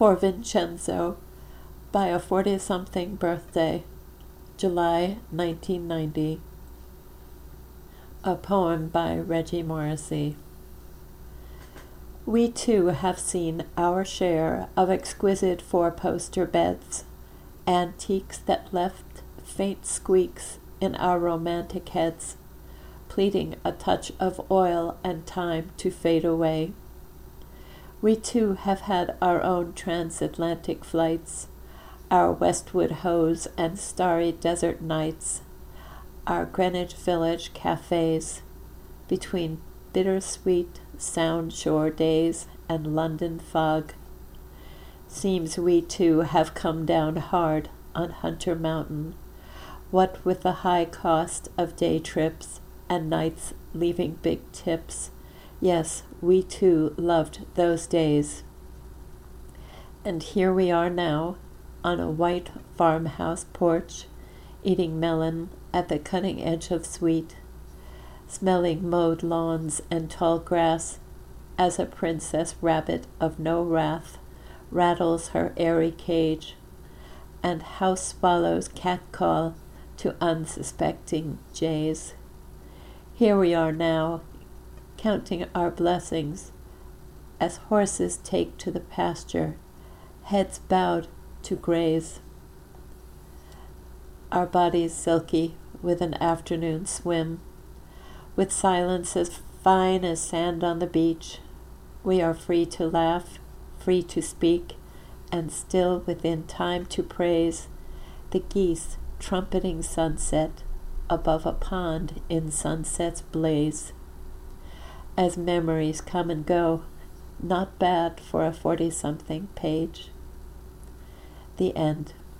For Vincenzo, by a 40-something birthday, July 1990. A poem by Reggie Morrissey. We too have seen our share of exquisite four-poster beds, antiques that left faint squeaks in our romantic heads, pleading a touch of oil and time to fade away. We too have had our own transatlantic flights, our Westwood hose and starry desert nights, our Greenwich Village cafes, between bittersweet Sound Shore days and London fog. Seems we too have come down hard on Hunter Mountain, what with the high cost of day trips and nights leaving big tips. Yes, we too loved those days. And here we are now, on a white farmhouse porch, eating melon at the cutting edge of sweet, smelling mowed lawns and tall grass, as a princess rabbit of no wrath rattles her airy cage, and house swallows catcall to unsuspecting jays. Here we are now, counting our blessings, as horses take to the pasture, heads bowed to graze. Our bodies silky with an afternoon swim, with silence as fine as sand on the beach. We are free to laugh, free to speak, and still within time to praise the geese trumpeting sunset above a pond in sunset's blaze. As memories come and go, not bad for a 40-something page. The end.